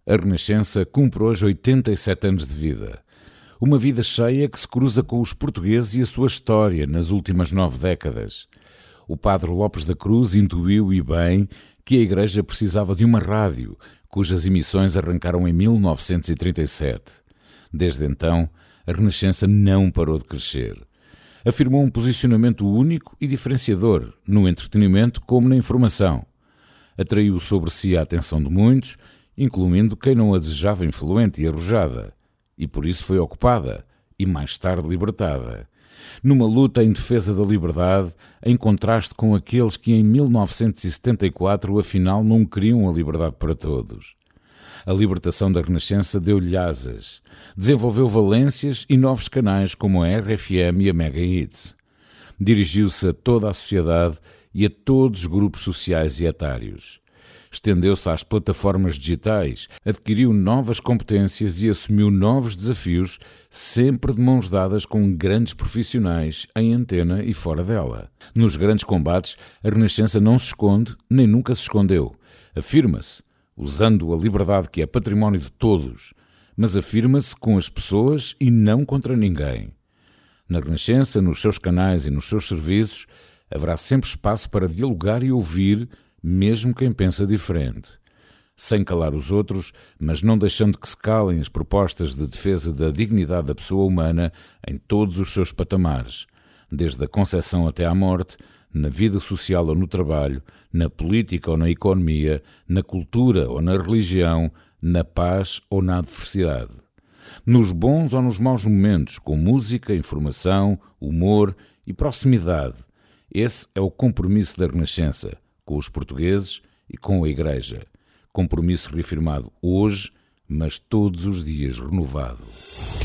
A Renascença cumpre hoje 87 anos de vida. Uma vida cheia que se cruza com os portugueses e a sua história nas últimas 9 décadas. O padre Lopes da Cruz intuiu, e bem, que a Igreja precisava de uma rádio, cujas emissões arrancaram em 1937. Desde então, a Renascença não parou de crescer. Afirmou um posicionamento único e diferenciador, no entretenimento como na informação. Atraiu sobre si a atenção de muitos, incluindo quem não a desejava influente e arrojada, e por isso foi ocupada e mais tarde libertada. Numa luta em defesa da liberdade, em contraste com aqueles que em 1974 afinal não queriam a liberdade para todos. A libertação da Renascença deu-lhe asas, desenvolveu valências e novos canais como a RFM e a Mega Hits. Dirigiu-se a toda a sociedade e a todos os grupos sociais e etários. Estendeu-se às plataformas digitais, adquiriu novas competências e assumiu novos desafios, sempre de mãos dadas com grandes profissionais em antena e fora dela. Nos grandes combates, a Renascença não se esconde, nem nunca se escondeu. Afirma-se, usando a liberdade que é património de todos, mas afirma-se com as pessoas e não contra ninguém. Na Renascença, nos seus canais e nos seus serviços, haverá sempre espaço para dialogar e ouvir, mesmo quem pensa diferente. Sem calar os outros, mas não deixando que se calem as propostas de defesa da dignidade da pessoa humana em todos os seus patamares, desde a concepção até à morte, na vida social ou no trabalho, na política ou na economia, na cultura ou na religião, na paz ou na adversidade. Nos bons ou nos maus momentos, com música, informação, humor e proximidade. Esse é o compromisso da Renascença, com os portugueses e com a Igreja. Compromisso reafirmado hoje, mas todos os dias renovado.